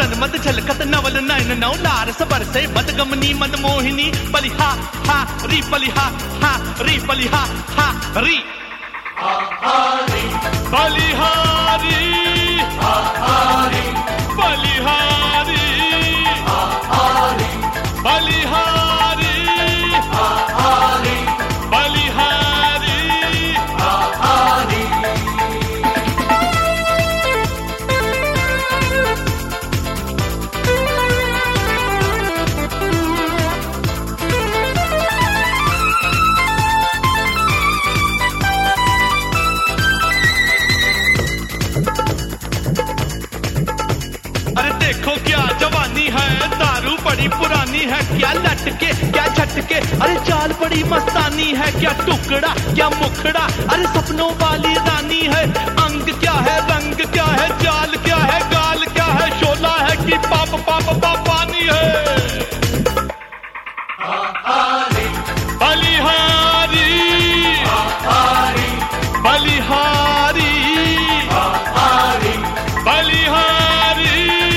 मदन मद छलकत नवल नयन नौ लार सबर से मदगमनी मद मोहिनी बलिहा हा री बलिहा हा री बलिहा हा री बलिहारी बलिहारी बलिहारी बलिहारी देखो क्या जवानी है, दारू बड़ी पुरानी है, क्या लटके क्या झटके, अरे चाल बड़ी मस्तानी है, क्या टुकड़ा क्या मुखड़ा, अरे सपनों वाली रानी है, अंग क्या है रंग क्या है, चाल क्या है गाल क्या है, शोला है कि पाप पाप पापानी है। बलिहारी बलिहारी बलिहारी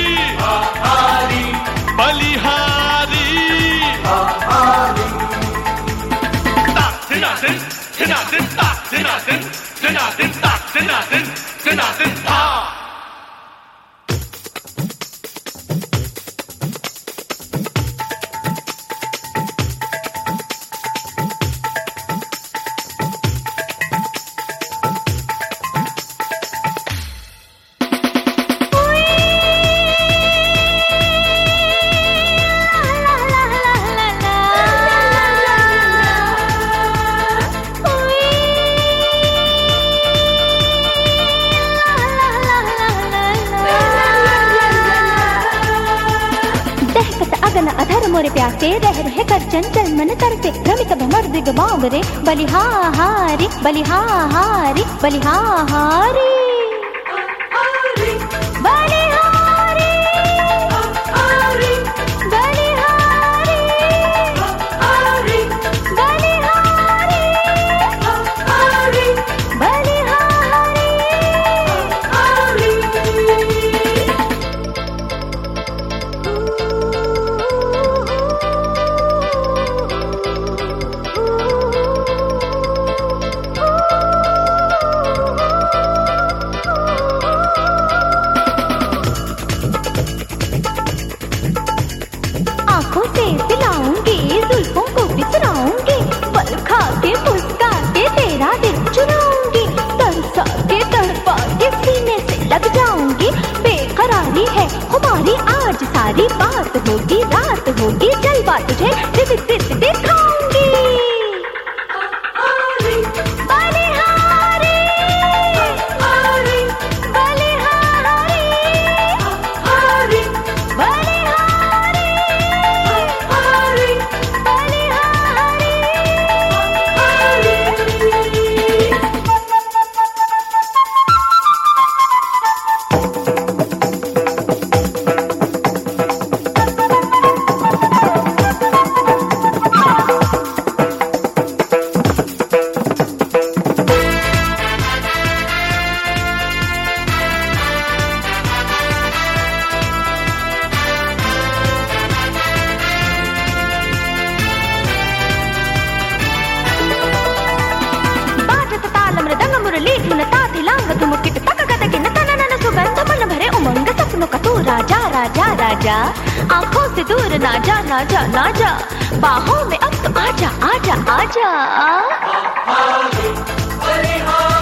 बलिहारी दिन दिन दिन दिन दिन दिन दिन अधर मोरे प्यासे रह रहे कर चंचल मन तरसे रमित भमर दिग बावरे बलिहारी बलिहारी बलिहारी पिलाऊंगी जुल्फों को बिसराऊंगी पल खा के मुस्का के तेरा दिल चुराऊंगी तरसा के तड़पा के सीने से लग जाऊंगी बेकरारी है हमारी आज सारी बात होगी रात होगी जलवा तुझे दिखाऊंगी। राजा राजा राजा आंखों से दूर ना जा ना जा ना जा बाहों में अब तो आजा आजा आजा।